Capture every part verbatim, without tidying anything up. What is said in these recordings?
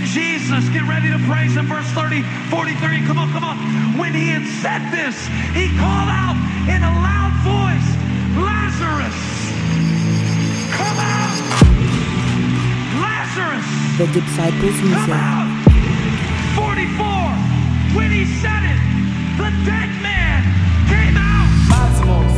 Jesus, get ready to praise him. Verse thirty, forty-three, come on, come on. When he had said this, he called out in a loud voice, Lazarus, come out! Lazarus, the disciples come out! forty-four, when he said it, the dead man came out. Maximus.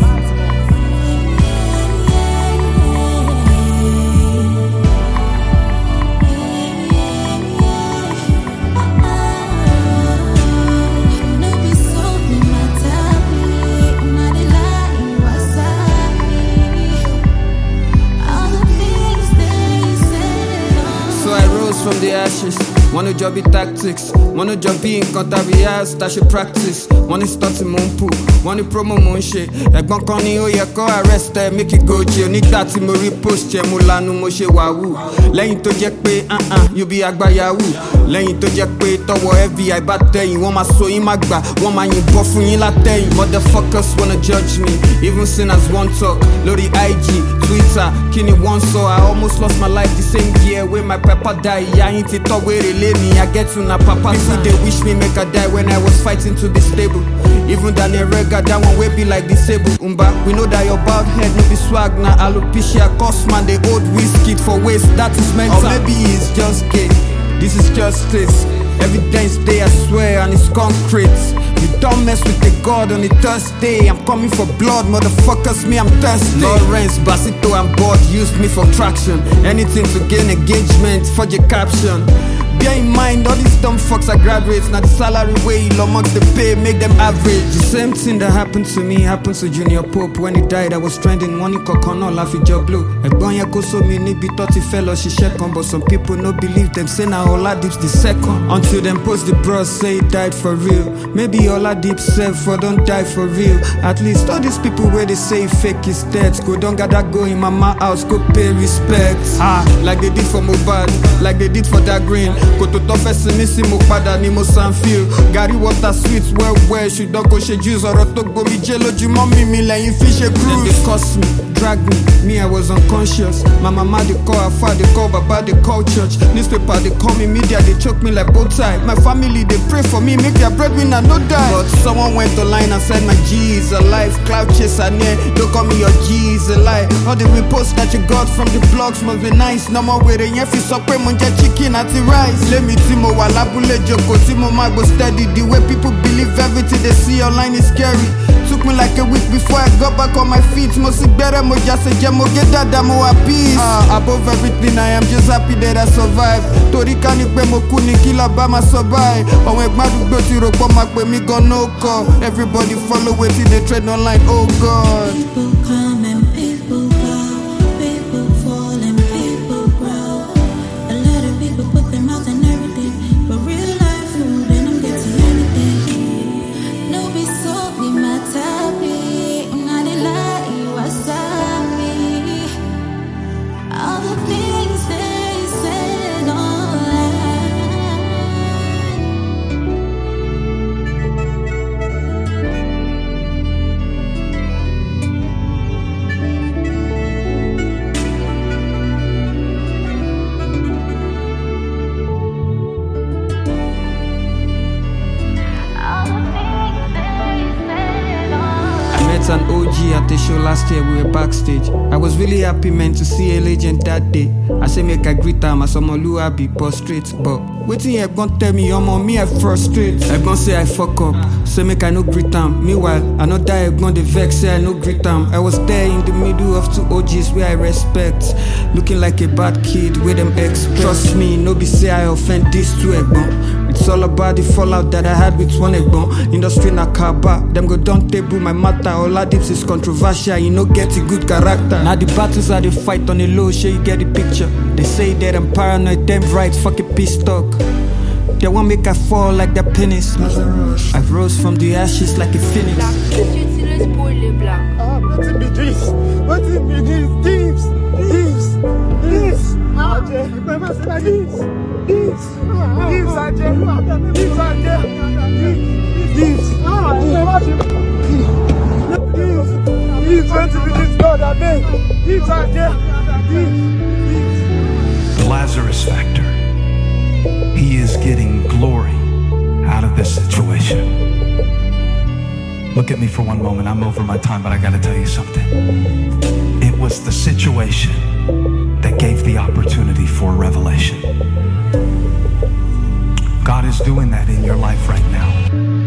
From the ashes, wanna job be tactics, wanna job be in contact rehearse, that should practice. Wanna start in Mumpu, wanna promo Monshe. Egbon kan ni ó yẹ kó arrest ẹ, make it go jail. Nígbà tí mo repost ẹ, mo lanu mo ṣe wahoo. Lẹ́yìn tó jẹ́ pé uh-uh, you be àgbà yahoo. Lẹ́yìn tó jẹ́ pé tọwọ́ F B I bá tẹ̀yìn, wọ́n máa so yín má gbà, wọ́n máa yìnbọn fún yín látẹ̀yìn. Motherfuckers wanna judge me, even sinners won't talk. Lórí I G, Twitter, kí ni wọ́n sọ? I almost lost my life the same year when my papa died. Yeah, ain't it talk where they lay me, I get to na papa. People they wish me make I die when I was fighting to be stable. Even Daniel Rega, that one way be like disabled. Umba, we know that your bald head no be swag, na alopecia cost man, they old whiskey for waste, that is mental. Or maybe it's just gay, this is justice. Evidence day, I swear, and it's concrete. You don't mess with the God on the Thursday. I'm coming for blood, motherfuckers, me, I'm thirsty. Lawrence, Basito, I'm bored, use me for traction. Anything to gain engagement, for your caption. Bear in mind, all these dumb fucks are graduates. Now the salary way Elon Musk they pay, make them average. The same thing that happened to me happened to Junior Pope. When he died, I was trending money coconut, laughing job blue. Egbon yako so me nibi thirty fellow she second. But some people no believe them, say now Oladips the second. Until them post the bros, say he died for real. Maybe Oladips self for don't die for real. At least all these people where they say fake is dead. Go don't gotta go in mama house, go pay respect. Ah, like they did for Mobad, like they did for that green. Koto to fesi misi mo pada ni mo sanfil. Gary water sweets well well. She don't go she juice or to go mi jello ju mommy me like fish a cruise. Then they cuss me, drag me, me I was unconscious. My mama they call, her father they call, baba they call church. Newspaper they call me, media they choke me like both sides. My family they pray for me, make their breadwinner no die. But someone went online and said my G is alive. Cloud chaser near, don't call me your G is alive. All the reposts that you got from the blogs must be nice. No more waiting, if you suck munja chicken at the rice. Let me timo walabule joko timo magbo steady. The way people believe everything they see online is scary. Took me like a week before I got back on my feet. Mo si better mo just say mo get that mo at peace. Ah, above everything I am just happy that I survived. Tori kani pe mo kuni kila ba ma survive. Owen egbadu gbo ti ro po ma pe mi gan no call. Everybody follow wetin they trend online. Oh God. People come and people go. People fall and people grow. A lot of people put their mouth in everything, but real life food and I'm getting anything. No be so be my topic. Not a lie, wasabi. All the things they said online. An O G at the show last year, we were backstage. I was really happy, man, to see a legend that day. I say make I greet am as some Oluwabi prostrate, but waiting Egbon tell me I'm on me I frustrate. Egbon say I fuck up, say make I no greet am. Meanwhile, another Egbon the vex say I no greet am. I was there in the middle of two O Gs where I respect, looking like a bad kid with them expect. Trust me, no be say I offend this two Egbon. It's all about the fallout that I had with one Egbon. Industry na kaba, them go down table my matter. Oladips is controversial, you know get a good character. Now the battles are the fight on the low, sure you get the picture. They say that I'm paranoid, them right, fucking pissed talk. They won't make I fall like their pennies. I rose from the ashes like a phoenix. What it be this? What it be this? This, this, this. Remember say this, this, this, Ajay, this, Ajay, this, this, this, twenty minutes God, I beg, this, Ajay, this, this. The Lazarus Factor. He he is getting glory out of this situation. Look at me for one moment. I'm over my time, but I got to tell you something. It was the situation that gave the opportunity for revelation. God is doing that in your life right now.